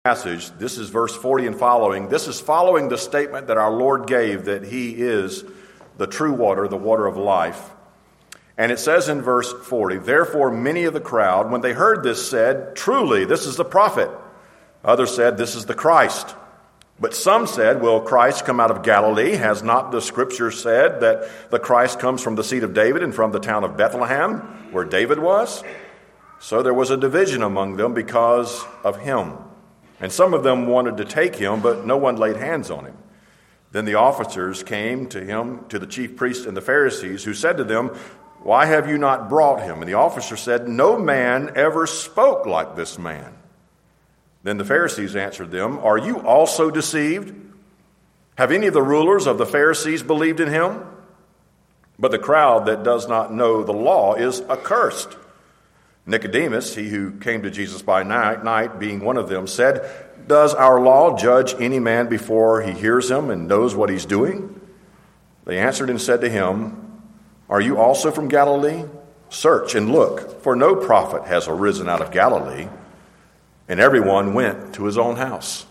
Passage. This is verse 40 and following. This is following the statement that our Lord gave that he is the true water, the water of life. And it says in verse 40, "Therefore many of the crowd, when they heard this, said, 'Truly, this is the prophet.' Others said, 'This is the Christ.' But some said, 'Will Christ come out of Galilee? Has not the scripture said that the Christ comes from the seed of David and from the town of Bethlehem, where David was?' So there was a division among them because of him. And some of them wanted to take him, but no one laid hands on him. Then the officers came to him, to the chief priests and the Pharisees, who said to them, 'Why have you not brought him?' And the officer said, 'No man ever spoke like this man.' Then the Pharisees answered them, 'Are you also deceived? Have any of the rulers of the Pharisees believed in him? But the crowd that does not know the law is accursed.' Nicodemus, he who came to Jesus by night, being one of them, said, 'Does our law judge any man before he hears him and knows what he's doing?' They answered and said to him, 'Are you also from Galilee? Search and look, for no prophet has arisen out of Galilee.' And everyone went to his own house."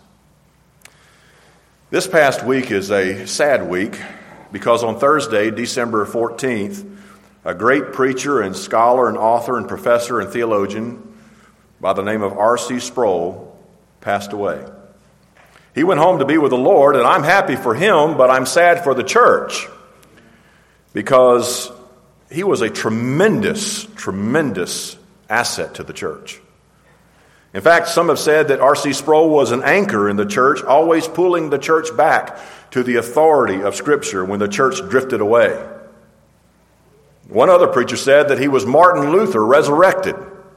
This past week is a sad week because on Thursday, December 14th, a great preacher and scholar and author and professor and theologian by the name of R.C. Sproul passed away. He went home to be with the Lord, and I'm happy for him, but I'm sad for the church because he was a tremendous, tremendous asset to the church. In fact, some have said that R.C. Sproul was an anchor in the church, always pulling the church back to the authority of Scripture when the church drifted away. One other preacher said that he was Martin Luther resurrected.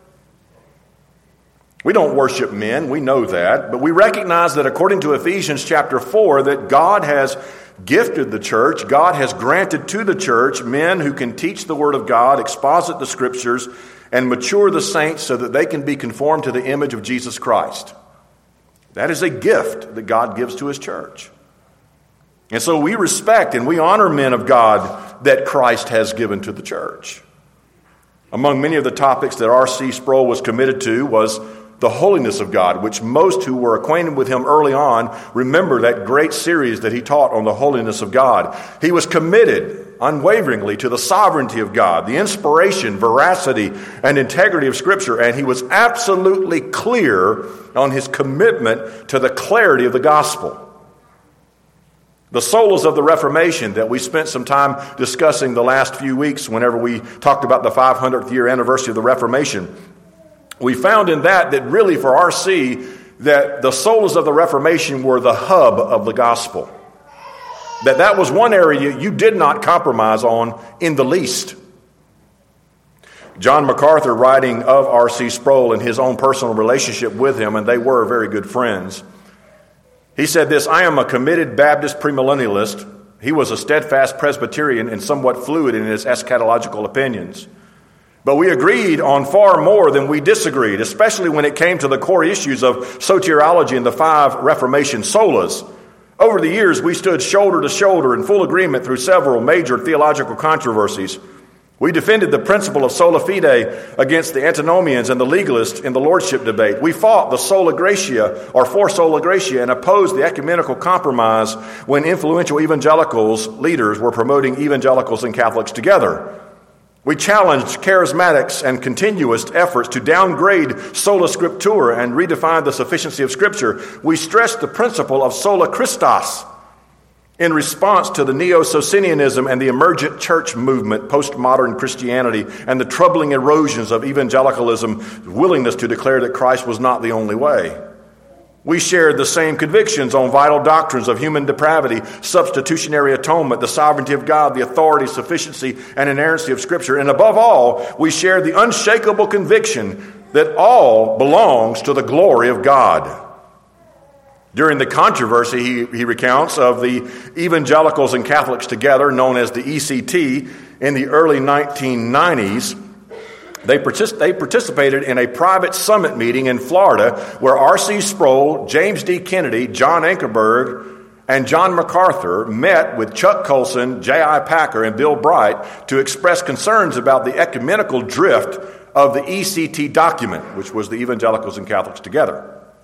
We don't worship men, we know that, but we recognize that according to Ephesians chapter 4, that God has gifted the church, God has granted to the church men who can teach the Word of God, exposit the Scriptures, and mature the saints so that they can be conformed to the image of Jesus Christ. That is a gift that God gives to His church. And so we respect and we honor men of God that Christ has given to the church. Among many of the topics that R.C. Sproul was committed to was the holiness of God, which most who were acquainted with him early on remember that great series that he taught on the holiness of God. He was committed unwaveringly to the sovereignty of God, the inspiration, veracity, and integrity of Scripture, and he was absolutely clear on his commitment to the clarity of the gospel. The solas of the Reformation that we spent some time discussing the last few weeks whenever we talked about the 500th year anniversary of the Reformation, we found in that really for R.C. that the solas of the Reformation were the hub of the gospel. That was one area you did not compromise on in the least. John MacArthur, writing of R.C. Sproul and his own personal relationship with him, and they were very good friends, he said this, "I am a committed Baptist premillennialist." He was a steadfast Presbyterian and somewhat fluid in his eschatological opinions. But we agreed on far more than we disagreed, especially when it came to the core issues of soteriology and the 5 Reformation solas. Over the years, we stood shoulder to shoulder in full agreement through several major theological controversies. We defended the principle of sola fide against the antinomians and the legalists in the lordship debate. We fought the sola gratia, or for sola gratia, and opposed the ecumenical compromise when influential evangelicals leaders were promoting evangelicals and Catholics together. We challenged charismatics and continuist efforts to downgrade sola scriptura and redefine the sufficiency of Scripture. We stressed the principle of sola Christus in response to the Neo-Socinianism and the emergent church movement, postmodern Christianity, and the troubling erosions of evangelicalism's willingness to declare that Christ was not the only way. We shared the same convictions on vital doctrines of human depravity, substitutionary atonement, the sovereignty of God, the authority, sufficiency, and inerrancy of Scripture. And above all, we shared the unshakable conviction that all belongs to the glory of God. During the controversy, he recounts, of the evangelicals and Catholics together, known as the ECT, in the early 1990s, they participated in a private summit meeting in Florida where R.C. Sproul, James D. Kennedy, John Ankerberg, and John MacArthur met with Chuck Colson, J.I. Packer, and Bill Bright to express concerns about the ecumenical drift of the ECT document, which was the evangelicals and Catholics together.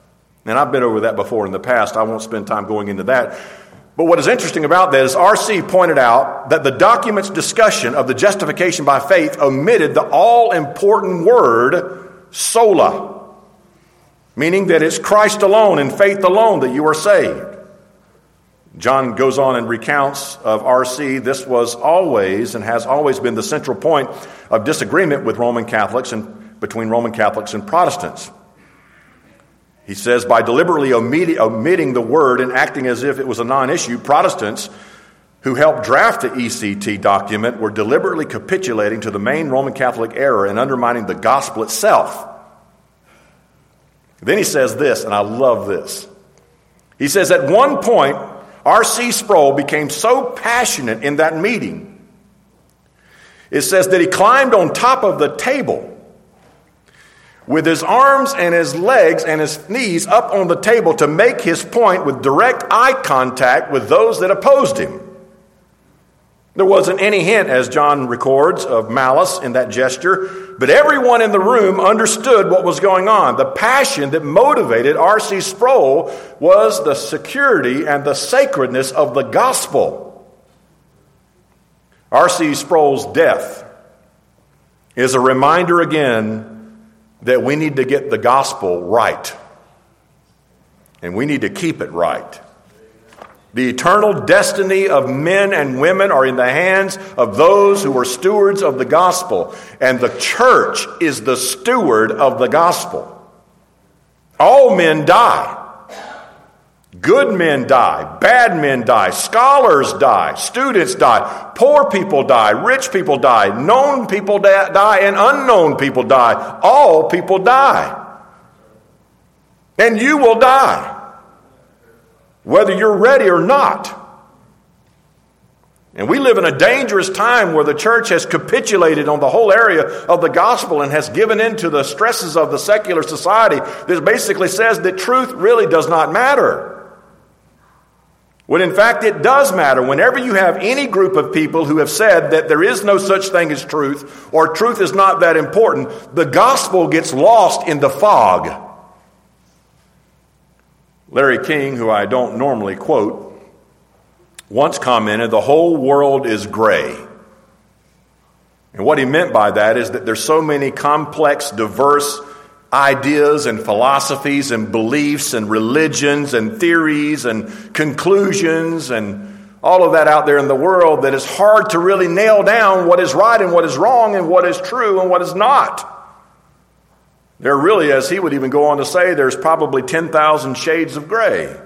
And I've been over that before in the past. I won't spend time going into that. But what is interesting about that is R.C. pointed out that the document's discussion of the justification by faith omitted the all-important word sola, meaning that it's Christ alone and faith alone that you are saved. John goes on and recounts of R.C. this was always and has always been the central point of disagreement with Roman Catholics and between Roman Catholics and Protestants. He says, by deliberately omitting the word and acting as if it was a non-issue, Protestants who helped draft the ECT document were deliberately capitulating to the main Roman Catholic error and undermining the gospel itself. Then he says this, and I love this. He says, at one point, R.C. Sproul became so passionate in that meeting, it says that he climbed on top of the table with his arms and his legs and his knees up on the table to make his point with direct eye contact with those that opposed him. There wasn't any hint, as John records, of malice in that gesture, but everyone in the room understood what was going on. The passion that motivated R.C. Sproul was the security and the sacredness of the gospel. R.C. Sproul's death is a reminder again that we need to get the gospel right. And we need to keep it right. The eternal destiny of men and women are in the hands of those who are stewards of the gospel. And the church is the steward of the gospel. All men die. Good men die. Bad men die. Scholars die. Students die. Poor people die. Rich people die. Known people die and unknown people die. All people die. And you will die, whether you're ready or not. And we live in a dangerous time where the church has capitulated on the whole area of the gospel and has given in to the stresses of the secular society that basically says that truth really does not matter. When in fact it does matter. Whenever you have any group of people who have said that there is no such thing as truth, or truth is not that important, the gospel gets lost in the fog. Larry King, who I don't normally quote, once commented, the whole world is gray. And what he meant by that is that there's so many complex, diverse ideas and philosophies and beliefs and religions and theories and conclusions and all of that out there in the world that it's hard to really nail down what is right and what is wrong and what is true and what is not. There really, as he would even go on to say, there's probably 10,000 shades of gray.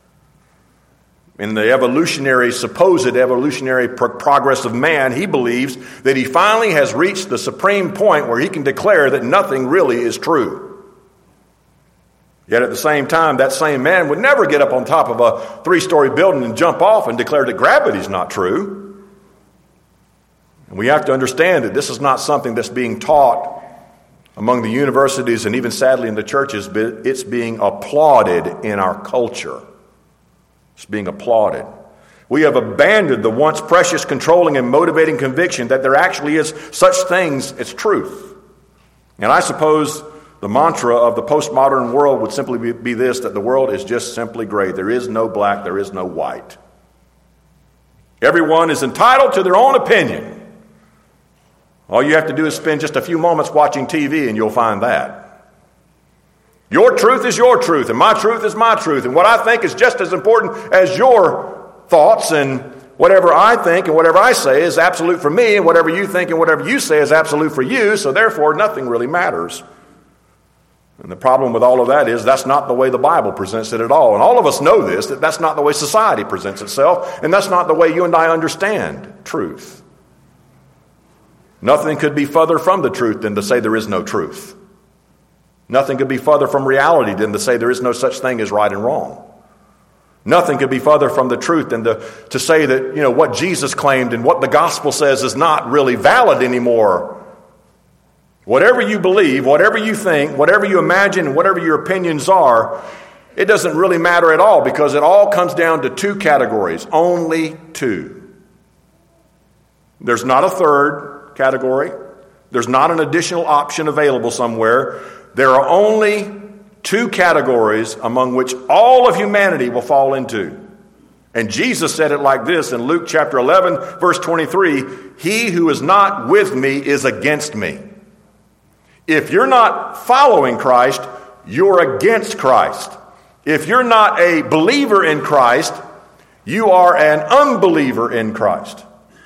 In the supposed evolutionary progress of man, he believes that he finally has reached the supreme point where he can declare that nothing really is true. Yet at the same time, that same man would never get up on top of a 3-story building and jump off and declare that gravity is not true. And we have to understand that this is not something that's being taught among the universities and even sadly in the churches, but it's being applauded in our culture. It's being applauded. We have abandoned the once precious, controlling, and motivating conviction that there actually is such things as truth. And I suppose the mantra of the postmodern world would simply be this, that the world is just simply gray. There is no black, there is no white. Everyone is entitled to their own opinion. All you have to do is spend just a few moments watching TV and you'll find that. Your truth is your truth, and my truth is my truth. And what I think is just as important as your thoughts, and whatever I think and whatever I say is absolute for me, and whatever you think and whatever you say is absolute for you, so therefore nothing really matters. And the problem with all of that is that's not the way the Bible presents it at all. And all of us know this, that that's not the way society presents itself, and that's not the way you and I understand truth. Nothing could be further from the truth than to say there is no truth. Nothing could be further from reality than to say there is no such thing as right and wrong. Nothing could be further from the truth than to say that, what Jesus claimed and what the gospel says is not really valid anymore. Whatever you believe, whatever you think, whatever you imagine, and whatever your opinions are, it doesn't really matter at all, because it all comes down to 2 categories, only 2. There's not a third category. There's not an additional option available somewhere. There are only two categories among which all of humanity will fall into. And Jesus said it like this in Luke chapter 11, verse 23, "He who is not with me is against me." If you're not following Christ, you're against Christ. If you're not a believer in Christ, you are an unbeliever in Christ.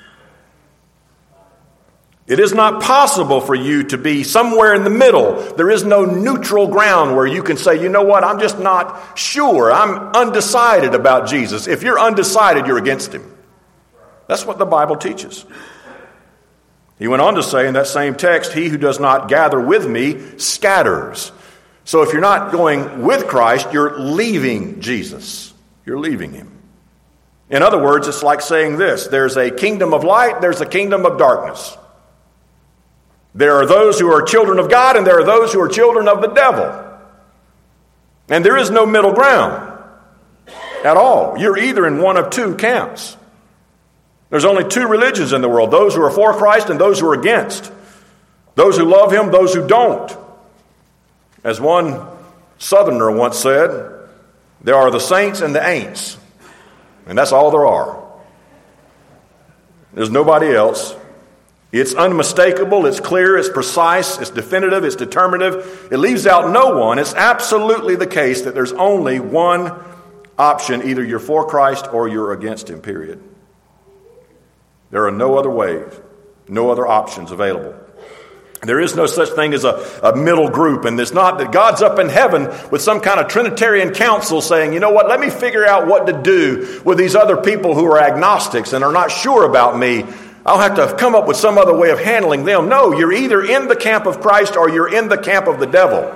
It is not possible for you to be somewhere in the middle. There is no neutral ground where you can say, you know what, I'm just not sure. I'm undecided about Jesus. If you're undecided, you're against him. That's what the Bible teaches. He went on to say in that same text, "He who does not gather with me scatters." So if you're not going with Christ, you're leaving Jesus. You're leaving him. In other words, it's like saying this: there's a kingdom of light, there's a kingdom of darkness. There are those who are children of God, and there are those who are children of the devil. And there is no middle ground at all. You're either in one of two camps. There's only two religions in the world: those who are for Christ and those who are against. Those who love him, those who don't. As one Southerner once said, there are the saints and the ain'ts. And that's all there are. There's nobody else. It's unmistakable, it's clear, it's precise, it's definitive, it's determinative. It leaves out no one. It's absolutely the case that there's only one option. Either you're for Christ or you're against him, period. There are no other ways, no other options available. There is no such thing as a middle group. And it's not that God's up in heaven with some kind of Trinitarian council saying, you know what, let me figure out what to do with these other people who are agnostics and are not sure about me. I'll have to come up with some other way of handling them. No, you're either in the camp of Christ or you're in the camp of the devil.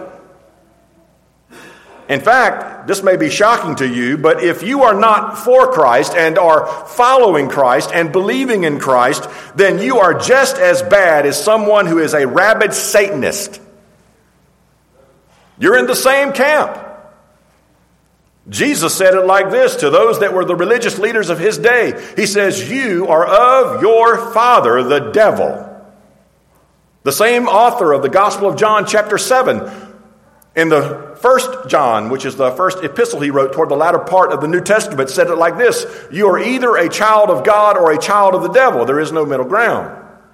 In fact, this may be shocking to you, but if you are not for Christ and are following Christ and believing in Christ, then you are just as bad as someone who is a rabid Satanist. You're in the same camp. Jesus said it like this to those that were the religious leaders of his day. He says, "You are of your father, the devil." The same author of the Gospel of John chapter 7, in the 1 John, which is the first epistle he wrote toward the latter part of the New Testament, said it like this: "You are either a child of God or a child of the devil. There is no middle ground."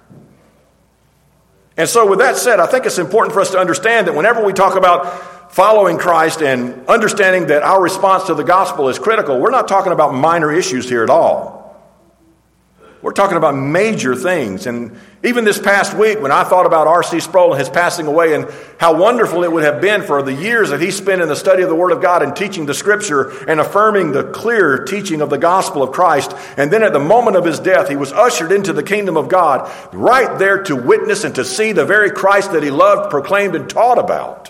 And so with that said, I think it's important for us to understand that whenever we talk about following Christ and understanding that our response to the gospel is critical, we're not talking about minor issues here at all. We're talking about major things. And even this past week, when I thought about R.C. Sproul and his passing away and how wonderful it would have been for the years that he spent in the study of the Word of God and teaching the Scripture and affirming the clear teaching of the gospel of Christ. And then at the moment of his death, he was ushered into the kingdom of God, right there to witness and to see the very Christ that he loved, proclaimed, and taught about.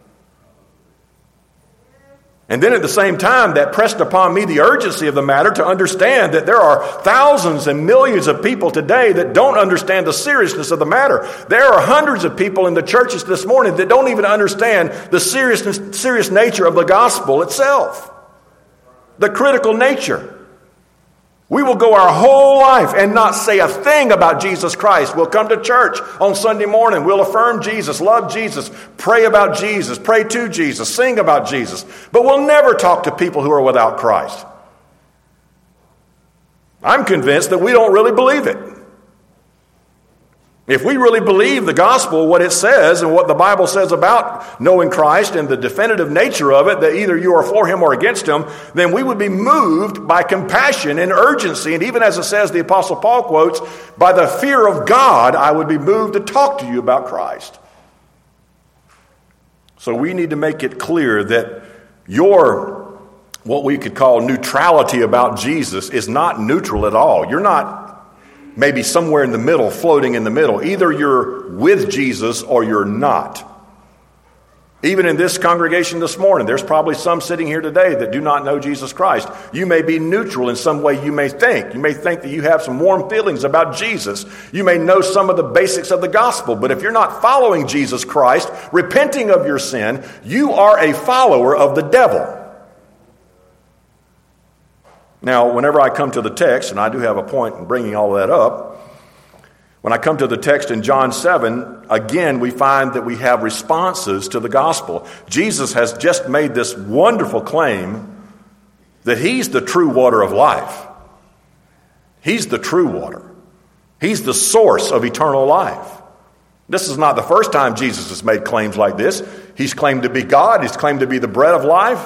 And then at the same time, that pressed upon me the urgency of the matter to understand that there are thousands and millions of people today that don't understand the seriousness of the matter. There are hundreds of people in the churches this morning that don't even understand the serious nature of the gospel itself. The critical nature. We will go our whole life and not say a thing about Jesus Christ. We'll come to church on Sunday morning. We'll affirm Jesus, love Jesus, pray about Jesus, pray to Jesus, sing about Jesus. But we'll never talk to people who are without Christ. I'm convinced that we don't really believe it. If we really believe the gospel, what it says and what the Bible says about knowing Christ and the definitive nature of it, that either you are for him or against him, then we would be moved by compassion and urgency. And even as it says, the Apostle Paul quotes, by the fear of God, I would be moved to talk to you about Christ. So we need to make it clear that your, what we could call neutrality about Jesus is not neutral at all. You're not maybe somewhere in the middle, floating in the middle. Either you're with Jesus or you're not. Even in this congregation this morning, there's probably some sitting here today that do not know Jesus Christ. You may be neutral in some way, you may think. You may think that you have some warm feelings about Jesus. You may know some of the basics of the gospel. But if you're not following Jesus Christ, repenting of your sin, you are a follower of the devil. Now, whenever I come to the text, and I do have a point in bringing all that up, When I come to the text in John 7, again, we find that we have responses to the gospel. Jesus has just made this wonderful claim that he's the true water of life. He's the true water. He's the source of eternal life. This is not the first time Jesus has made claims like this. He's claimed to be God. He's claimed to be the bread of life.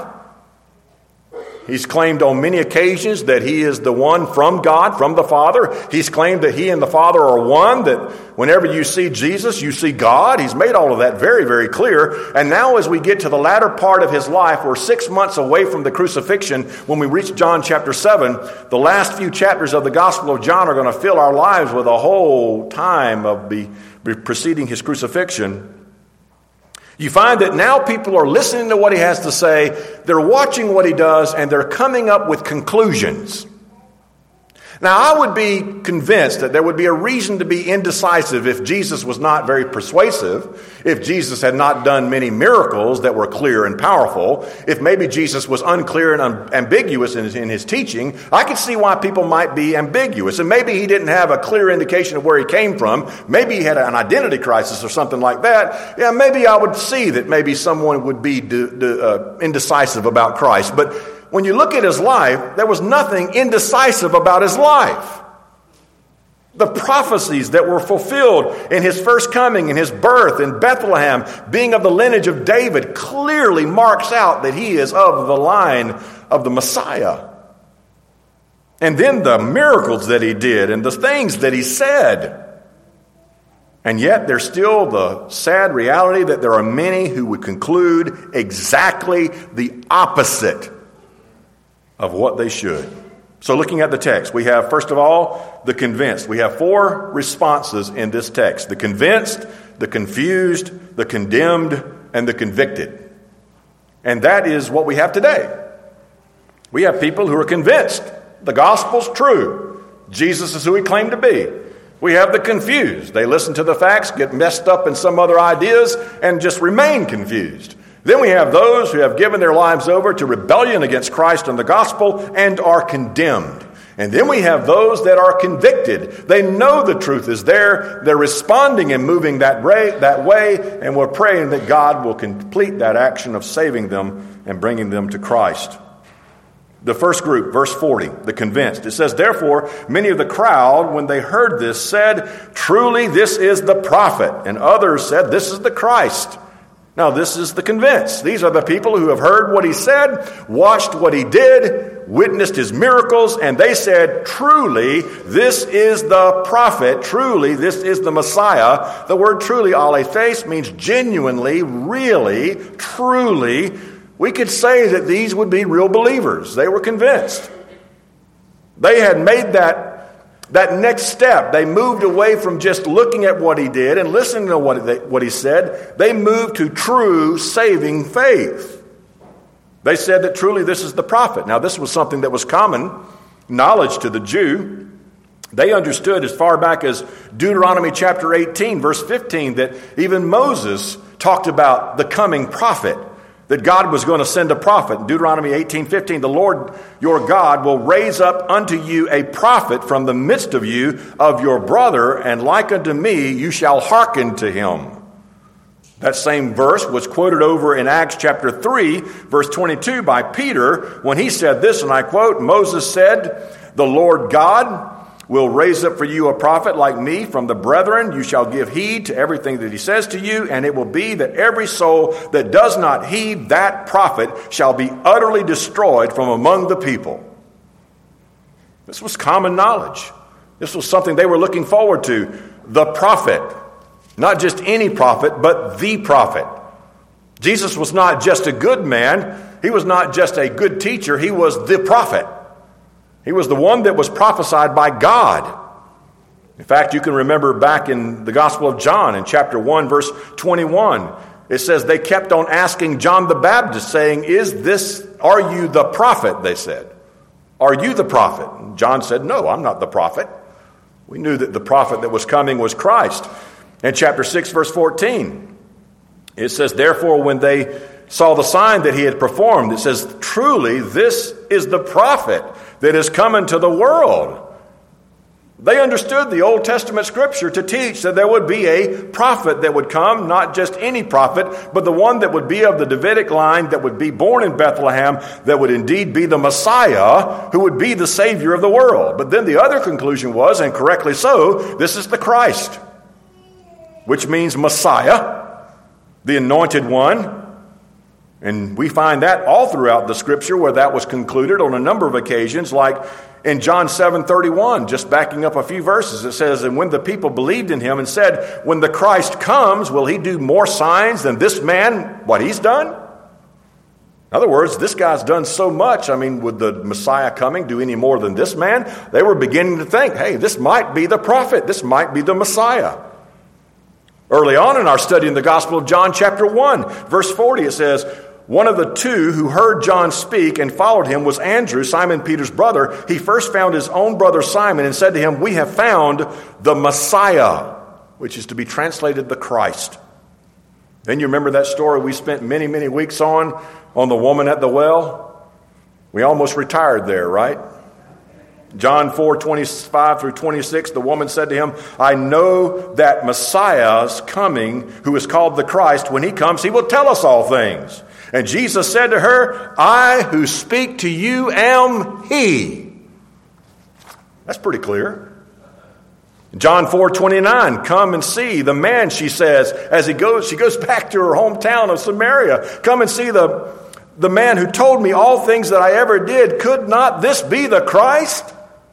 He's claimed on many occasions that he is the one from God, from the Father. He's claimed that he and the Father are one, that whenever you see Jesus, you see God. He's made all of that very, very clear. And now as we get to the latter part of his life, we're 6 months away from the crucifixion. When we reach John chapter 7, the last few chapters of the Gospel of John are going to fill our lives with a whole time of preceding his crucifixion. You find that now people are listening to what he has to say, they're watching what he does, and they're coming up with conclusions. Now, I would be convinced that there would be a reason to be indecisive if Jesus was not very persuasive, if Jesus had not done many miracles that were clear and powerful, if maybe Jesus was unclear and ambiguous in his teaching. I could see why people might be ambiguous. And maybe he didn't have a clear indication of where he came from. Maybe he had an identity crisis or something like that. Yeah, maybe I would see that maybe someone would be indecisive about Christ. But when you look at his life, there was nothing indecisive about his life. The prophecies that were fulfilled in his first coming, in his birth in Bethlehem, being of the lineage of David, clearly marks out that he is of the line of the Messiah. And then the miracles that he did and the things that he said. And yet there's still the sad reality that there are many who would conclude exactly the opposite of what they should. So looking at the text, we have, first of all, the convinced. We have 4 responses in this text: the convinced, the confused, the condemned, and the convicted. And that is what we have today. We have people who are convinced the gospel's true. Jesus is who he claimed to be. We have the confused. They listen to the facts, get messed up in some other ideas, and just remain confused. Then we have those who have given their lives over to rebellion against Christ and the gospel and are condemned. And then we have those that are convicted. They know the truth is there. They're responding and moving that way, and we're praying that God will complete that action of saving them and bringing them to Christ. The first group, verse 40, the convinced. It says, "Therefore, many of the crowd, when they heard this, said, 'Truly, this is the prophet.' And others said, 'This is the Christ.'" Now, this is the convinced. These are the people who have heard what he said, watched what he did, witnessed his miracles, and they said, "Truly, this is the prophet. Truly, this is the Messiah." The word truly, aletheis, means genuinely, really, truly. We could say that these would be real believers. They were convinced. They had made that next step. They moved away from just looking at what he did and listening to what he said. They moved to true saving faith. They said that truly this is the prophet. Now, this was something that was common knowledge to the Jew. They understood as far back as Deuteronomy chapter 18, verse 15, that even Moses talked about the coming prophet, that God was going to send a prophet. In Deuteronomy 18:15, "The Lord your God will raise up unto you a prophet from the midst of you, of your brother, and like unto me you shall hearken to him." That same verse was quoted over in Acts chapter 3, verse 22 by Peter, when he said this, and I quote, "Moses said, 'The Lord God will raise up for you a prophet like me from the brethren. You shall give heed to everything that he says to you, and it will be that every soul that does not heed that prophet shall be utterly destroyed from among the people.'" This was common knowledge. This was something they were looking forward to. The prophet. Not just any prophet, but the prophet. Jesus was not just a good man. He was not just a good teacher. He was the prophet. He was the one that was prophesied by God. In fact, you can remember back in the Gospel of John in chapter 1, verse 21, it says they kept on asking John the Baptist, saying, "Are you the prophet?" They said. "Are you the prophet?" And John said, "No, I'm not the prophet." We knew that the prophet that was coming was Christ. In chapter 6, verse 14, it says, "Therefore, when they saw the sign that he had performed," it says, "Truly, this is the prophet that is come into the world." They understood the Old Testament scripture to teach that there would be a prophet that would come, not just any prophet, but the one that would be of the Davidic line, that would be born in Bethlehem, that would indeed be the Messiah, who would be the Savior of the world. But then the other conclusion was, and correctly so, this is the Christ, which means Messiah, the anointed one. And we find that all throughout the scripture where that was concluded on a number of occasions, like in John 7:31, just backing up a few verses, it says, and when the people believed in him and said, when the Christ comes, will he do more signs than this man, what he's done? In other words, this guy's done so much. I mean, would the Messiah coming do any more than this man? They were beginning to think, hey, this might be the prophet. This might be the Messiah. Early on in our study in the Gospel of John chapter 1, verse 40, it says, one of the two who heard John speak and followed him was Andrew, Simon Peter's brother. He first found his own brother Simon and said to him, we have found the Messiah, which is to be translated the Christ. Then you remember that story we spent many, many weeks on the woman at the well? We almost retired there, right? John 4:25 through 26, the woman said to him, I know that Messiah's coming, who is called the Christ. When he comes, he will tell us all things. And Jesus said to her, I who speak to you am he. That's pretty clear. John 4:29, come and see the man, she says, as she goes back to her hometown of Samaria. Come and see the man who told me all things that I ever did. Could not this be the Christ?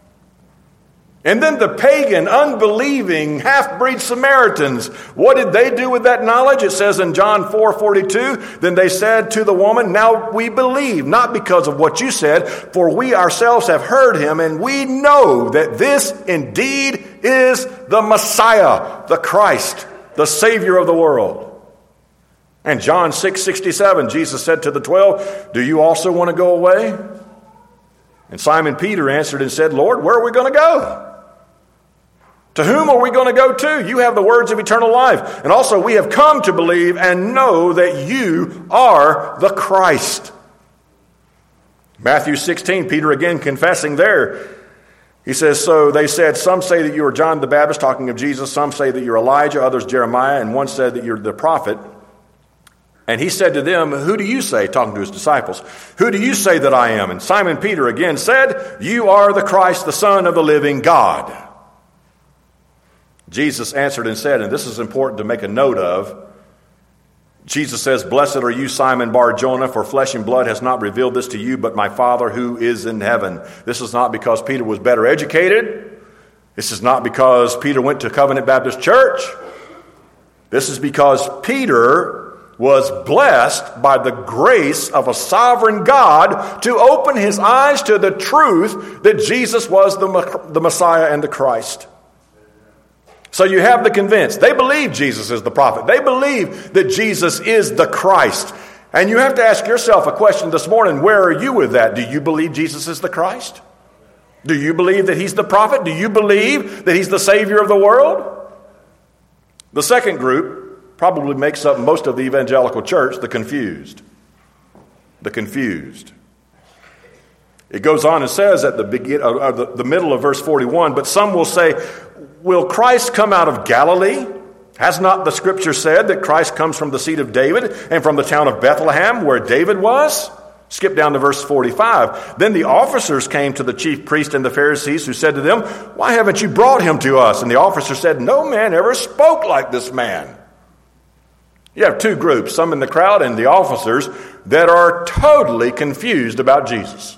And then the pagan, unbelieving, half-breed Samaritans, what did they do with that knowledge? It says in John 4:42, then they said to the woman, now we believe, not because of what you said, for we ourselves have heard him, and we know that this indeed is the Messiah, the Christ, the Savior of the world. And John 6:67, Jesus said to the 12, do you also want to go away? And Simon Peter answered and said, Lord, where are we going to go? To whom are we going to go to? You have the words of eternal life. And also we have come to believe and know that you are the Christ. Matthew 16, Peter again confessing there. He says, so they said, some say that you are John the Baptist, talking of Jesus. Some say that you're Elijah, others Jeremiah, and one said that you're the prophet. And he said to them, who do you say, talking to his disciples, who do you say that I am? And Simon Peter again said, you are the Christ, the Son of the living God. Jesus answered and said, and this is important to make a note of, Jesus says, blessed are you, Simon Bar-Jonah, for flesh and blood has not revealed this to you, but my Father who is in heaven. This is not because Peter was better educated. This is not because Peter went to Covenant Baptist Church. This is because Peter was blessed by the grace of a sovereign God to open his eyes to the truth that Jesus was the Messiah and the Christ. So you have the convinced. They believe Jesus is the prophet. They believe that Jesus is the Christ. And you have to ask yourself a question this morning, where are you with that? Do you believe Jesus is the Christ? Do you believe that he's the prophet? Do you believe that he's the Savior of the world? The second group probably makes up most of the evangelical church, the confused. The confused. It goes on and says at the middle of verse 41, but some will say, will Christ come out of Galilee? Has not the scripture said that Christ comes from the seed of David and from the town of Bethlehem where David was? Skip down to verse 45. Then the officers came to the chief priest and the Pharisees, who said to them, why haven't you brought him to us? And the officer said, no man ever spoke like this man. You have two groups, some in the crowd and the officers, that are totally confused about Jesus.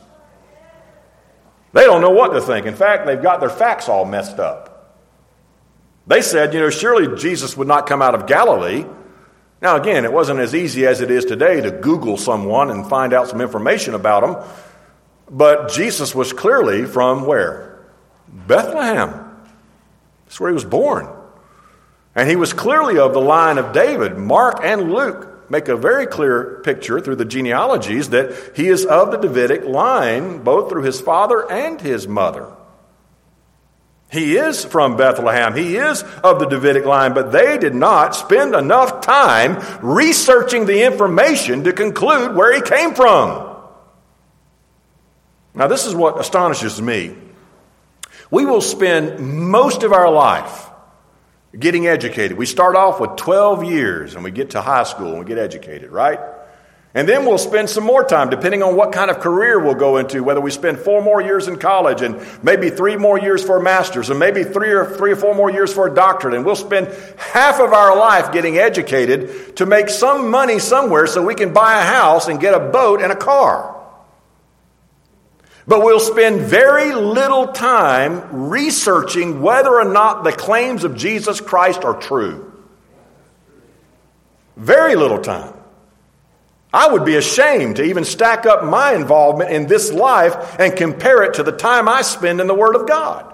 They don't know what to think. In fact, they've got their facts all messed up. They said, surely Jesus would not come out of Galilee. Now, again, it wasn't as easy as it is today to Google someone and find out some information about them. But Jesus was clearly from where? Bethlehem. That's where he was born. And he was clearly of the line of David. Mark and Luke make a very clear picture through the genealogies that he is of the Davidic line, both through his father and his mother. He is from Bethlehem. He is of the Davidic line, but they did not spend enough time researching the information to conclude where he came from. Now, this is what astonishes me. We will spend most of our life getting educated. We start off with 12 years and we get to high school and we get educated, right? And then we'll spend some more time, depending on what kind of career we'll go into, whether we spend 4 more years in college and maybe 3 more years for a master's and maybe 3 or 4 more years for a doctorate. And we'll spend half of our life getting educated to make some money somewhere so we can buy a house and get a boat and a car. But we'll spend very little time researching whether or not the claims of Jesus Christ are true. Very little time. I would be ashamed to even stack up my involvement in this life and compare it to the time I spend in the Word of God.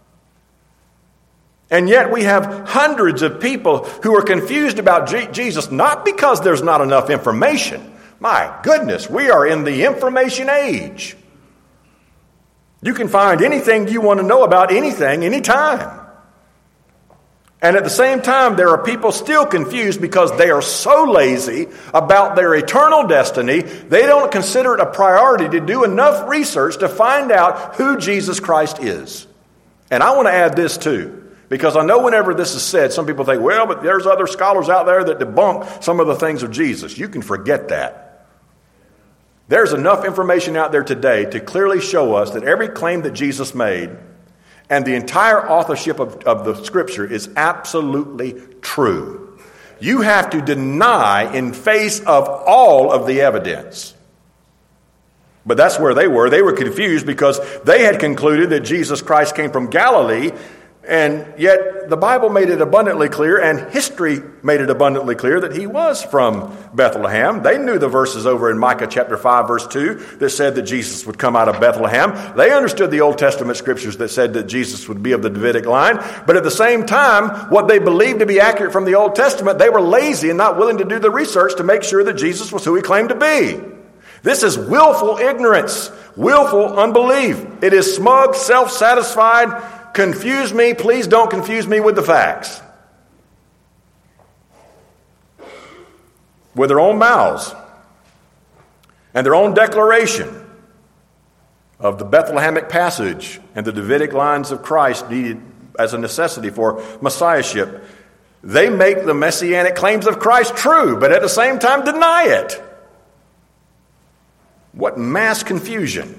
And yet we have hundreds of people who are confused about Jesus, not because there's not enough information. My goodness, we are in the information age. You can find anything you want to know about anything, anytime. And at the same time, there are people still confused because they are so lazy about their eternal destiny, they don't consider it a priority to do enough research to find out who Jesus Christ is. And I want to add this too, because I know whenever this is said, some people think, well, but there's other scholars out there that debunk some of the things of Jesus. You can forget that. There's enough information out there today to clearly show us that every claim that Jesus made and the entire authorship of the Scripture is absolutely true. You have to deny in face of all of the evidence. But that's where they were. They were confused because they had concluded that Jesus Christ came from Galilee, and yet the Bible made it abundantly clear, and history made it abundantly clear that he was from Bethlehem. They knew the verses over in Micah chapter 5, verse 2 that said that Jesus would come out of Bethlehem. They understood the Old Testament scriptures that said that Jesus would be of the Davidic line. But at the same time, what they believed to be accurate from the Old Testament, they were lazy and not willing to do the research to make sure that Jesus was who he claimed to be. This is willful ignorance, willful unbelief. It is smug, self-satisfied. Confuse me, please don't confuse me with the facts. With their own mouths and their own declaration of the Bethlehemic passage and the Davidic lines of Christ needed as a necessity for messiahship, they make the messianic claims of Christ true, but at the same time deny it. What mass confusion.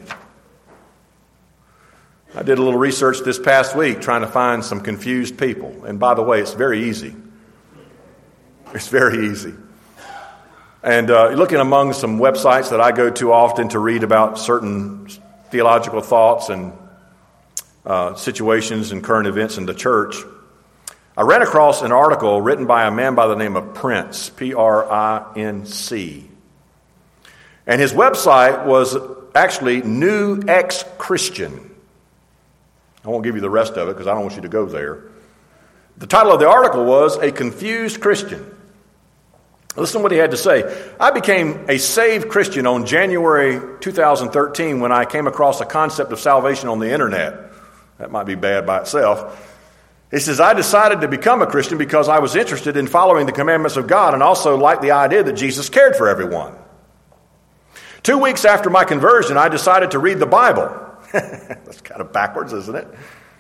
I did a little research this past week trying to find some confused people. And by the way, it's very easy. It's very easy. And looking among some websites that I go to often to read about certain theological thoughts and situations and current events in the church, I ran across an article written by a man by the name of Prince, Princ. And his website was actually New Ex-Christian. I won't give you the rest of it because I don't want you to go there. The title of the article was A Confused Christian. Listen to what he had to say. I became a saved Christian on January 2013 when I came across the concept of salvation on the internet. That might be bad by itself. He says, I decided to become a Christian because I was interested in following the commandments of God and also liked the idea that Jesus cared for everyone. 2 weeks after my conversion, I decided to read the Bible. That's kind of backwards, isn't it?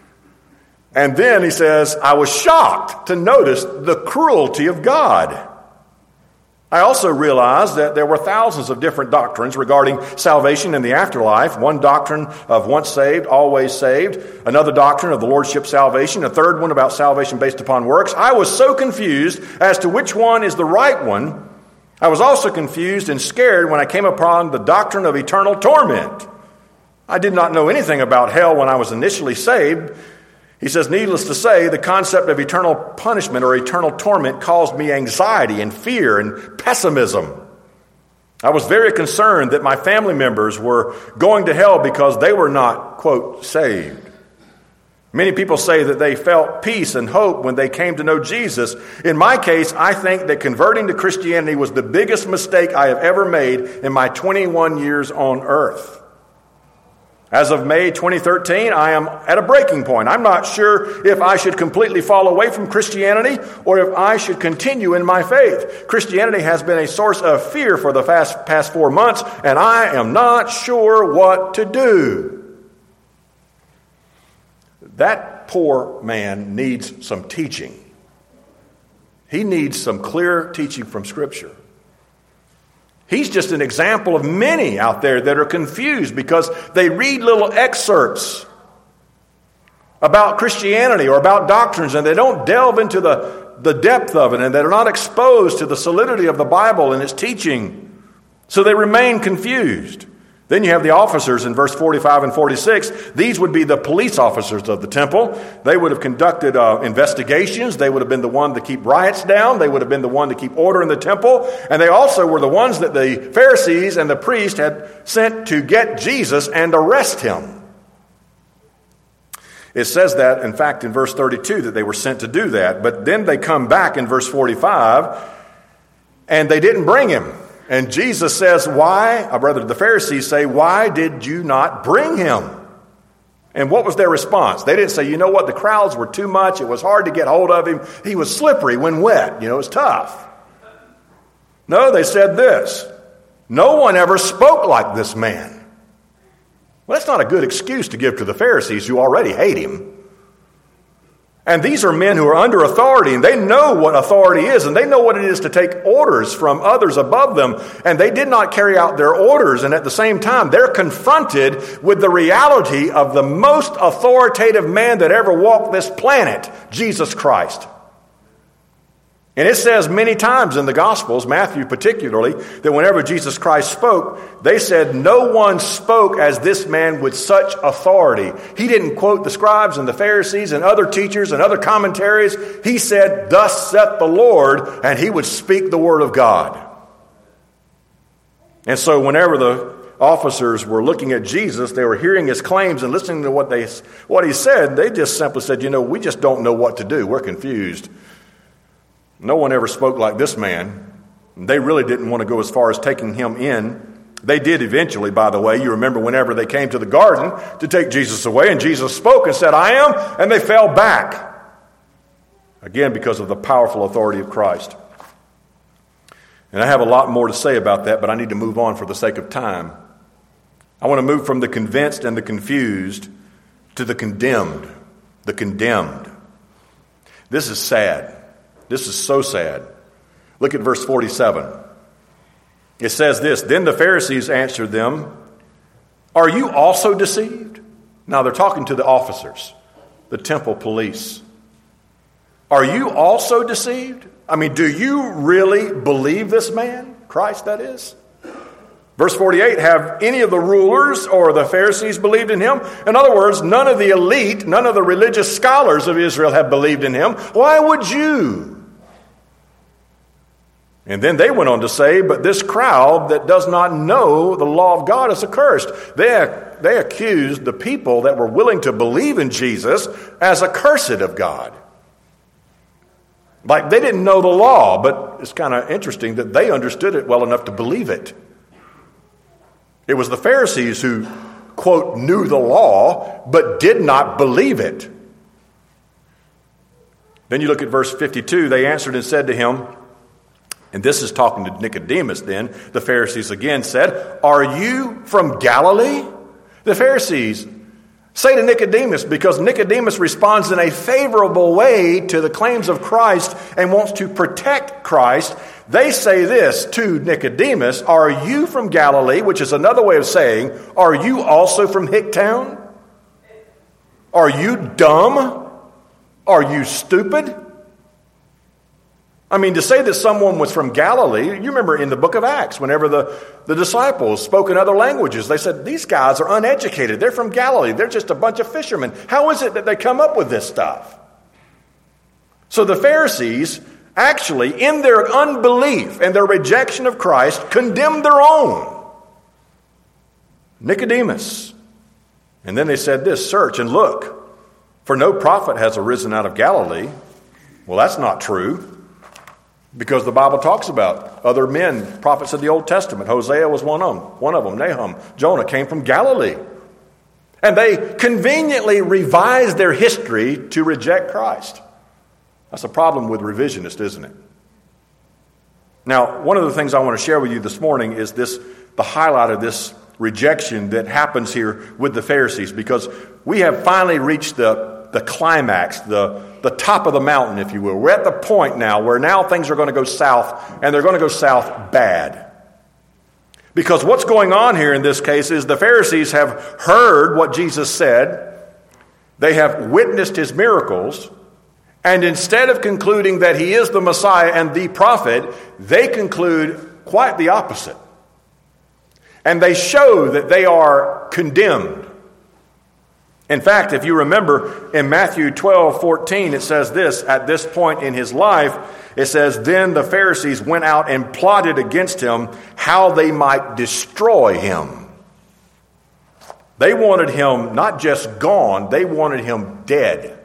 And then he says, I was shocked to notice the cruelty of God. I also realized that there were thousands of different doctrines regarding salvation and the afterlife. One doctrine of once saved, always saved. Another doctrine of the Lordship salvation. A third one about salvation based upon works. I was so confused as to which one is the right one. I was also confused and scared when I came upon the doctrine of eternal torment. I did not know anything about hell when I was initially saved. He says, needless to say, the concept of eternal punishment or eternal torment caused me anxiety and fear and pessimism. I was very concerned that my family members were going to hell because they were not, quote, saved. Many people say that they felt peace and hope when they came to know Jesus. In my case, I think that converting to Christianity was the biggest mistake I have ever made in my 21 years on earth. As of May 2013, I am at a breaking point. I'm not sure if I should completely fall away from Christianity or if I should continue in my faith. Christianity has been a source of fear for the past 4 months, and I am not sure what to do. that poor man needs some teaching. He needs some clear teaching from Scripture. He's just an example of many out there that are confused because they read little excerpts about Christianity or about doctrines, and they don't delve into the depth of it, and they're not exposed to the solidity of the Bible and its teaching. So they remain confused. Then you have the officers in verse 45 and 46. These would be the police officers of the temple. They would have conducted investigations. They would have been the one to keep riots down. They would have been the one to keep order in the temple. And they also were the ones that the Pharisees and the priest had sent to get Jesus and arrest him. It says that, in fact, in verse 32, that they were sent to do that. But then they come back in verse 45, and they didn't bring him. And Jesus says, why? Or rather, the Pharisees say, why did you not bring him? And what was their response? They didn't say, you know what, the crowds were too much. It was hard to get hold of him. He was slippery when wet. It was tough. No, they said this. No one ever spoke like this man. Well, that's not a good excuse to give to the Pharisees who already hate him. And these are men who are under authority, and they know what authority is, and they know what it is to take orders from others above them, and they did not carry out their orders, and at the same time, they're confronted with the reality of the most authoritative man that ever walked this planet, Jesus Christ. And it says many times in the Gospels, Matthew particularly, that whenever Jesus Christ spoke, they said, no one spoke as this man with such authority. He didn't quote the scribes and the Pharisees and other teachers and other commentaries. He said, thus saith the Lord, and he would speak the word of God. And so whenever the officers were looking at Jesus, they were hearing his claims and listening to what he said, they just simply said, we just don't know what to do. We're confused. No one ever spoke like this man. They really didn't want to go as far as taking him in. They did eventually, by the way. You remember whenever they came to the garden to take Jesus away, and Jesus spoke and said, I am, and they fell back. Again, because of the powerful authority of Christ. And I have a lot more to say about that, but I need to move on for the sake of time. I want to move from the convinced and the confused to the condemned. The condemned. This is sad. This is so sad. Look at verse 47. It says this, then the Pharisees answered them, are you also deceived? Now they're talking to the officers, the temple police. Are you also deceived? Do you really believe this man? Christ, that is. Verse 48, have any of the rulers or the Pharisees believed in him? In other words, none of the elite, none of the religious scholars of Israel have believed in him. Why would you? And then they went on to say, but this crowd that does not know the law of God is accursed. They accused the people that were willing to believe in Jesus as accursed of God. Like they didn't know the law, but it's kind of interesting that they understood it well enough to believe it. It was the Pharisees who, quote, knew the law, but did not believe it. Then you look at verse 52, they answered and said to him, and this is talking to Nicodemus then, the Pharisees again said, are you from Galilee? The Pharisees say to Nicodemus, because Nicodemus responds in a favorable way to the claims of Christ and wants to protect Christ, they say this to Nicodemus, are you from Galilee? Which is another way of saying, are you also from Hicktown? Are you dumb? Are you stupid? To say that someone was from Galilee, you remember in the book of Acts, whenever the disciples spoke in other languages, they said, these guys are uneducated. They're from Galilee. They're just a bunch of fishermen. How is it that they come up with this stuff? So the Pharisees actually, in their unbelief and their rejection of Christ, condemned their own. Nicodemus. And then they said this, search and look, for no prophet has arisen out of Galilee. Well, that's not true. Because the Bible talks about other men, prophets of the Old Testament. Hosea was one of them. Nahum, Jonah came from Galilee. And they conveniently revised their history to reject Christ. That's a problem with revisionists, isn't it? Now, one of the things I want to share with you this morning is the highlight of this rejection that happens here with the Pharisees. Because we have finally reached the the climax, the top of the mountain, if you will. We're at the point now where now things are going to go south, and they're going to go south bad. Because what's going on here in this case is the Pharisees have heard what Jesus said. They have witnessed his miracles. And instead of concluding that he is the Messiah and the prophet, they conclude quite the opposite. And they show that they are condemned. In fact, if you remember in Matthew 12:14, it says this, at this point in his life, it says, then the Pharisees went out and plotted against him how they might destroy him. They wanted him not just gone, they wanted him dead.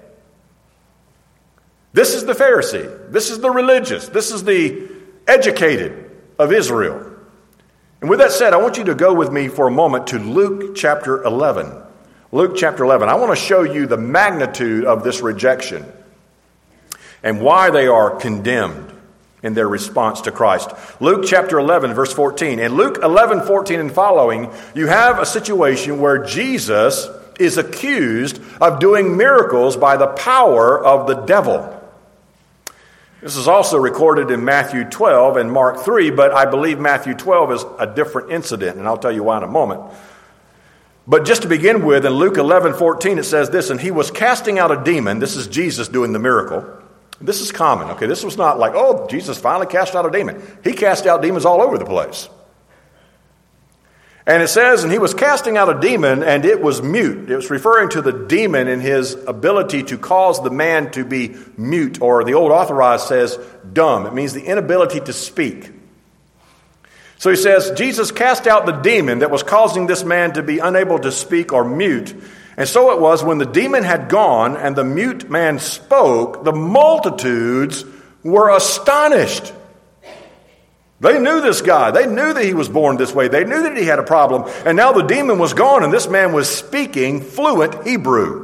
This is the Pharisee. This is the religious. This is the educated of Israel. And with that said, I want you to go with me for a moment to Luke chapter 11. Luke chapter 11. I want to show you the magnitude of this rejection and why they are condemned in their response to Christ. Luke chapter 11, verse 14. In Luke 11:14 and following, you have a situation where Jesus is accused of doing miracles by the power of the devil. This is also recorded in Matthew 12 and Mark 3, but I believe Matthew 12 is a different incident, and I'll tell you why in a moment. But just to begin with, in Luke 11:14, it says this, and he was casting out a demon. This is Jesus doing the miracle. This is common, okay? This was not like, oh, Jesus finally cast out a demon. He cast out demons all over the place. And it says, and he was casting out a demon, and it was mute. It was referring to the demon in his ability to cause the man to be mute, or the old authorized says dumb. It means the inability to speak. So he says, Jesus cast out the demon that was causing this man to be unable to speak or mute. And so it was when the demon had gone and the mute man spoke, the multitudes were astonished. They knew this guy. They knew that he was born this way. They knew that he had a problem. And now the demon was gone and this man was speaking fluent Hebrew.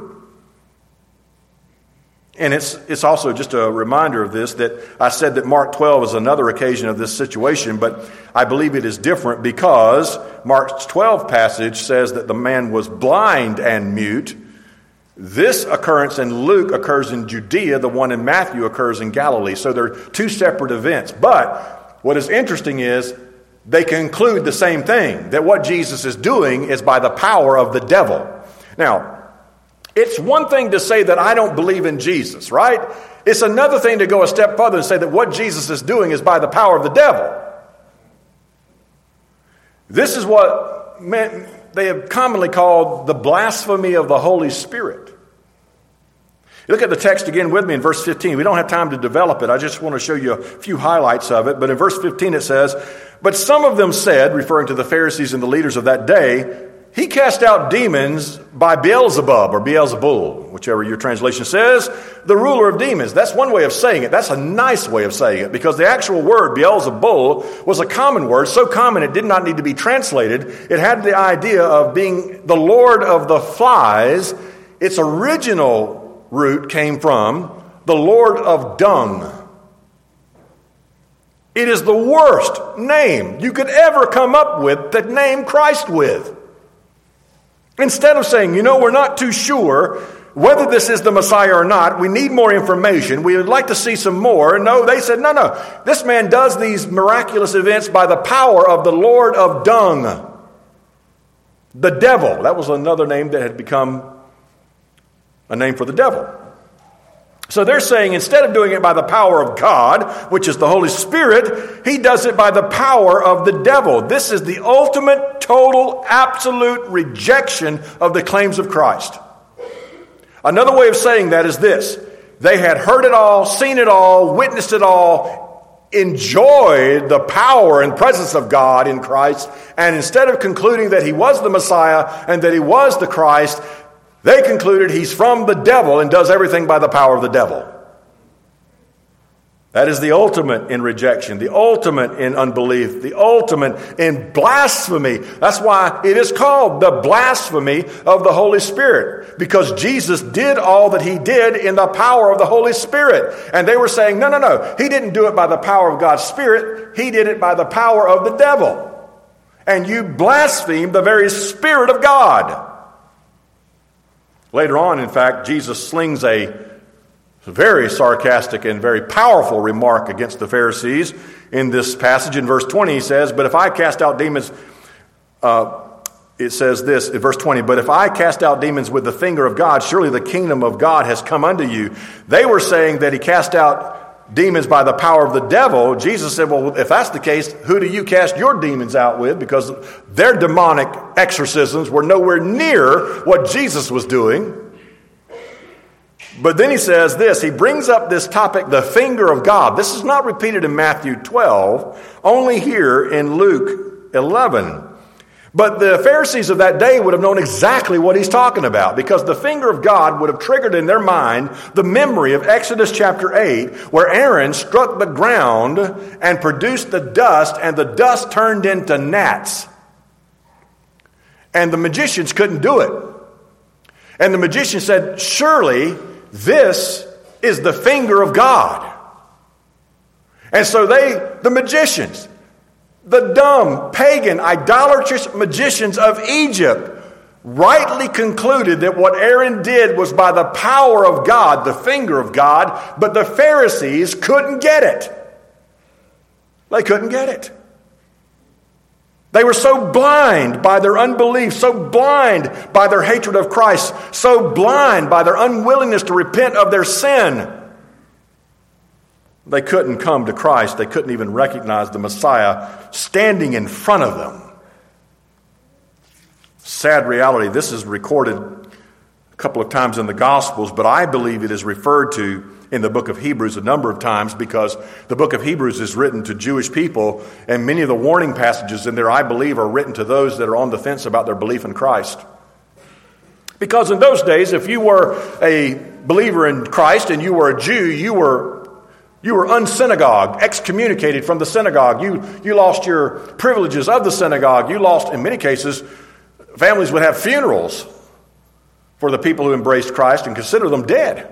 And it's also just a reminder of this, that I said that Mark 12 is another occasion of this situation, but I believe it is different because Mark's 12 passage says that the man was blind and mute. This occurrence in Luke occurs in Judea. The one in Matthew occurs in Galilee. So they're two separate events. But what is interesting is they conclude the same thing, that what Jesus is doing is by the power of the devil. Now, it's one thing to say that I don't believe in Jesus, right? It's another thing to go a step further and say that what Jesus is doing is by the power of the devil. This is what they have commonly called the blasphemy of the Holy Spirit. You look at the text again with me in verse 15. We don't have time to develop it. I just want to show you a few highlights of it. But in verse 15 it says, but some of them said, referring to the Pharisees and the leaders of that day, he cast out demons by Beelzebub or Beelzebul, whichever your translation says, the ruler of demons. That's one way of saying it. That's a nice way of saying it, because the actual word Beelzebul was a common word, so common it did not need to be translated. It had the idea of being the lord of the flies. Its original root came from the lord of dung. It is the worst name you could ever come up with to name Christ with. Instead of saying, we're not too sure whether this is the Messiah or not, we need more information, we would like to see some more. No, they said, no, this man does these miraculous events by the power of the Lord of Dung. The devil. That was another name that had become a name for the devil. So they're saying instead of doing it by the power of God, which is the Holy Spirit, he does it by the power of the devil. This is the ultimate, total, absolute rejection of the claims of Christ. Another way of saying that is this. They had heard it all, seen it all, witnessed it all, enjoyed the power and presence of God in Christ, and instead of concluding that he was the Messiah and that he was the Christ, they concluded he's from the devil and does everything by the power of the devil. That is the ultimate in rejection, the ultimate in unbelief, the ultimate in blasphemy. That's why it is called the blasphemy of the Holy Spirit, because Jesus did all that he did in the power of the Holy Spirit. And they were saying, no, he didn't do it by the power of God's Spirit. He did it by the power of the devil. And you blaspheme the very Spirit of God. Later on, in fact, Jesus slings a very sarcastic and very powerful remark against the Pharisees. In this passage, in verse 20, he says, but if I cast out demons, it says this in verse 20, but if I cast out demons with the finger of God, surely the kingdom of God has come unto you. They were saying that he cast out demons by the power of the devil. Jesus said, well, if that's the case, who do you cast your demons out with? Because their demonic exorcisms were nowhere near what Jesus was doing. But then he says this, he brings up this topic, the finger of God. This is not repeated in Matthew 12, only here in Luke 11. But the Pharisees of that day would have known exactly what he's talking about, because the finger of God would have triggered in their mind the memory of Exodus chapter 8, where Aaron struck the ground and produced the dust, and the dust turned into gnats. And the magicians couldn't do it. And the magician said, surely this is the finger of God. And so the magicians, the dumb, pagan, idolatrous magicians of Egypt, rightly concluded that what Aaron did was by the power of God, the finger of God, but the Pharisees couldn't get it. They couldn't get it. They were so blind by their unbelief, so blind by their hatred of Christ, so blind by their unwillingness to repent of their sin. They couldn't come to Christ. They couldn't even recognize the Messiah standing in front of them. Sad reality. This is recorded a couple of times in the Gospels, but I believe it is referred to in the book of Hebrews a number of times, because the book of Hebrews is written to Jewish people, and many of the warning passages in there, I believe, are written to those that are on the fence about their belief in Christ. Because in those days, if you were a believer in Christ and you were a Jew, you were unsynagogued, excommunicated from the synagogue. You lost your privileges of the synagogue. You lost, in many cases, families would have funerals for the people who embraced Christ and consider them dead.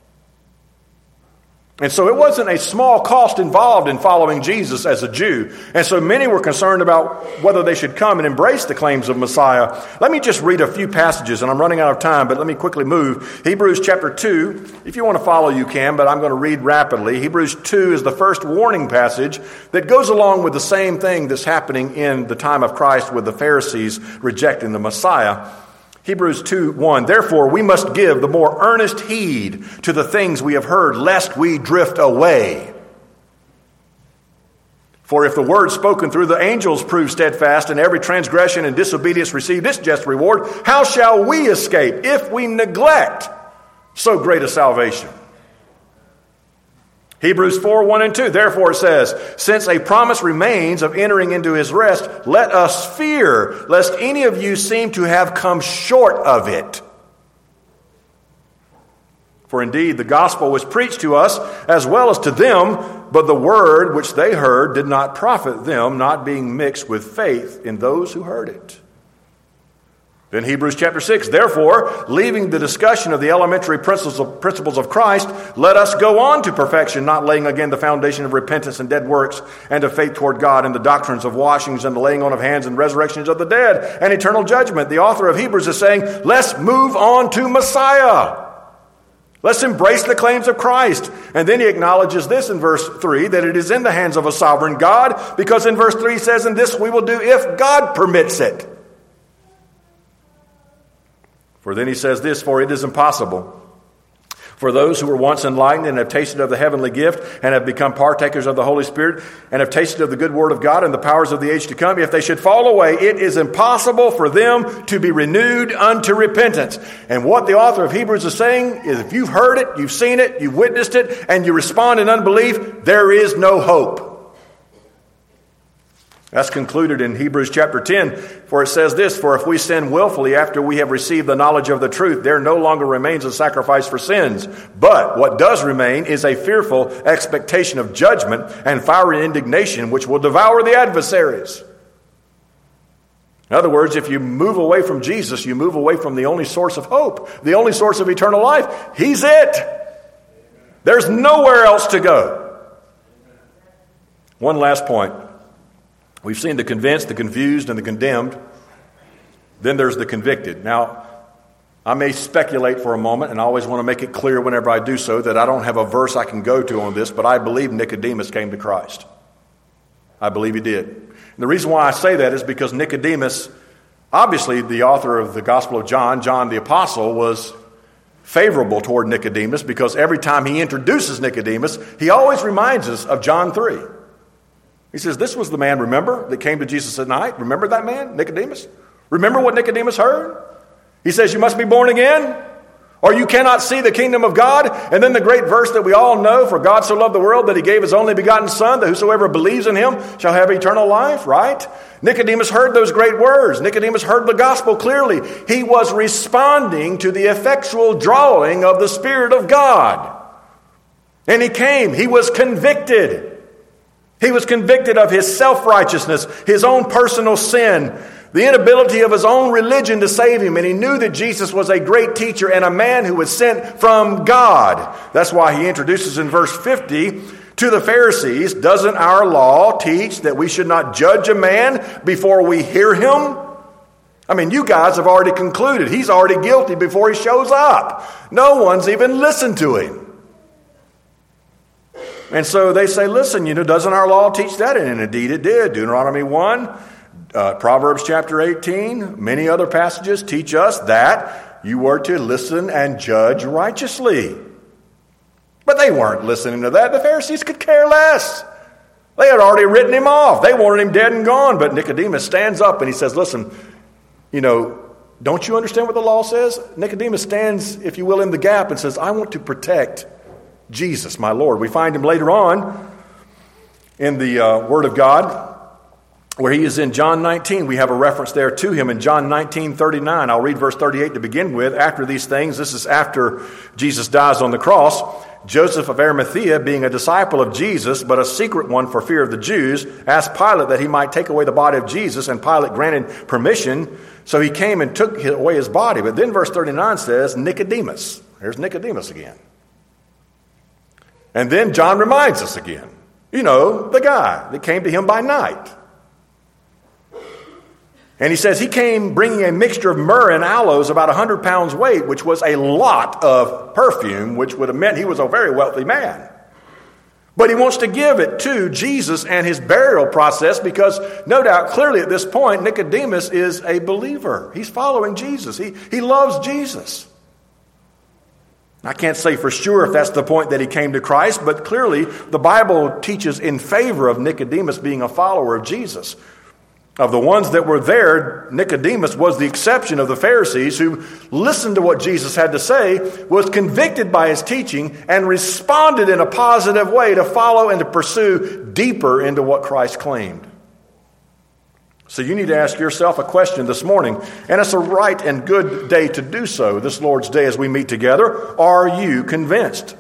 And so it wasn't a small cost involved in following Jesus as a Jew. And so many were concerned about whether they should come and embrace the claims of Messiah. Let me just read a few passages, and I'm running out of time, but let me quickly move. Hebrews chapter 2, if you want to follow, you can, but I'm going to read rapidly. Hebrews 2 is the first warning passage that goes along with the same thing that's happening in the time of Christ with the Pharisees rejecting the Messiah. Hebrews 2:1, therefore we must give the more earnest heed to the things we have heard, lest we drift away. For if the word spoken through the angels proved steadfast, and every transgression and disobedience received its just reward, how shall we escape if we neglect so great a salvation? Hebrews 4:1 and 2, therefore it says, since a promise remains of entering into his rest, let us fear, lest any of you seem to have come short of it. For indeed the gospel was preached to us as well as to them, but the word which they heard did not profit them, not being mixed with faith in those who heard it. Then Hebrews chapter 6, therefore, leaving the discussion of the elementary principles of Christ, let us go on to perfection, not laying again the foundation of repentance and dead works, and of faith toward God, and the doctrines of washings and the laying on of hands and resurrections of the dead, and eternal judgment. The author of Hebrews is saying, let's move on to Messiah. Let's embrace the claims of Christ. And then he acknowledges this in verse 3, that it is in the hands of a sovereign God, because in verse 3 he says, and this we will do if God permits it. For then he says this, for it is impossible for those who were once enlightened and have tasted of the heavenly gift and have become partakers of the Holy Spirit and have tasted of the good word of God and the powers of the age to come, if they should fall away, it is impossible for them to be renewed unto repentance. And what the author of Hebrews is saying is, if you've heard it, you've seen it, you've witnessed it, and you respond in unbelief, there is no hope. That's concluded in Hebrews chapter 10, for it says this, for if we sin willfully after we have received the knowledge of the truth, there no longer remains a sacrifice for sins. But what does remain is a fearful expectation of judgment and fiery indignation which will devour the adversaries. In other words, if you move away from Jesus, you move away from the only source of hope, the only source of eternal life. He's it. There's nowhere else to go. One last point. We've seen the convinced, the confused, and the condemned. Then there's the convicted. Now, I may speculate for a moment, and I always want to make it clear whenever I do so that I don't have a verse I can go to on this, but I believe Nicodemus came to Christ. I believe he did. And the reason why I say that is because Nicodemus, obviously the author of the Gospel of John, John the Apostle, was favorable toward Nicodemus because every time he introduces Nicodemus, he always reminds us of John 3. He says, this was the man, remember, that came to Jesus at night. Remember that man, Nicodemus? Remember what Nicodemus heard? He says, you must be born again, or you cannot see the kingdom of God. And then the great verse that we all know, for God so loved the world that he gave his only begotten Son, that whosoever believes in him shall have eternal life, right? Nicodemus heard those great words. Nicodemus heard the gospel clearly. He was responding to the effectual drawing of the Spirit of God. And he came. He was convicted. He was convicted of his self-righteousness, his own personal sin, the inability of his own religion to save him. And he knew that Jesus was a great teacher and a man who was sent from God. That's why he introduces in verse 50 to the Pharisees, doesn't our law teach that we should not judge a man before we hear him? I mean, you guys have already concluded he's already guilty before he shows up. No one's even listened to him. And so they say, listen, doesn't our law teach that? And indeed it did. Deuteronomy 1, Proverbs chapter 18, many other passages teach us that you were to listen and judge righteously. But they weren't listening to that. The Pharisees could care less. They had already written him off. They wanted him dead and gone. But Nicodemus stands up and he says, listen, don't you understand what the law says? Nicodemus stands, if you will, in the gap and says, I want to protect Jesus, my Lord. We find him later on in the Word of God, where he is in John 19. We have a reference there to him in John 19:39. I'll read verse 38 to begin with. After these things, this is after Jesus dies on the cross, Joseph of Arimathea, being a disciple of Jesus, but a secret one for fear of the Jews, asked Pilate that he might take away the body of Jesus, and Pilate granted permission. So he came and took away his body. But then verse 39 says, Nicodemus. There's Nicodemus again. And then John reminds us again, the guy that came to him by night. And he says he came bringing a mixture of myrrh and aloes, about 100 pounds weight, which was a lot of perfume, which would have meant he was a very wealthy man. But he wants to give it to Jesus and his burial process because no doubt, clearly at this point, Nicodemus is a believer. He's following Jesus. He loves Jesus. I can't say for sure if that's the point that he came to Christ, but clearly the Bible teaches in favor of Nicodemus being a follower of Jesus. Of the ones that were there, Nicodemus was the exception of the Pharisees who listened to what Jesus had to say, was convicted by his teaching, and responded in a positive way to follow and to pursue deeper into what Christ claimed. So you need to ask yourself a question this morning, and it's a right and good day to do so, this Lord's Day as we meet together. Are you convinced?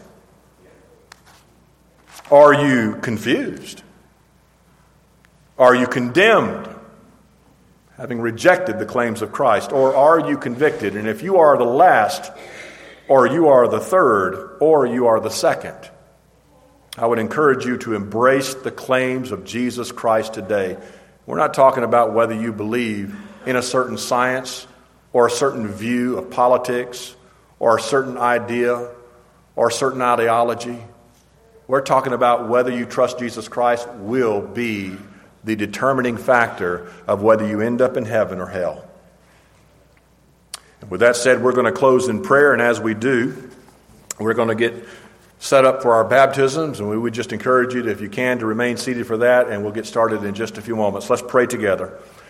Are you confused? Are you condemned, having rejected the claims of Christ? Or are you convicted? And if you are the last, or you are the third, or you are the second, I would encourage you to embrace the claims of Jesus Christ today. We're not talking about whether you believe in a certain science or a certain view of politics or a certain idea or a certain ideology. We're talking about whether you trust Jesus Christ will be the determining factor of whether you end up in heaven or hell. And with that said, we're going to close in prayer, and as we do, we're going to get set up for our baptisms, and we would just encourage you, if you can, to remain seated for that, and we'll get started in just a few moments. Let's pray together.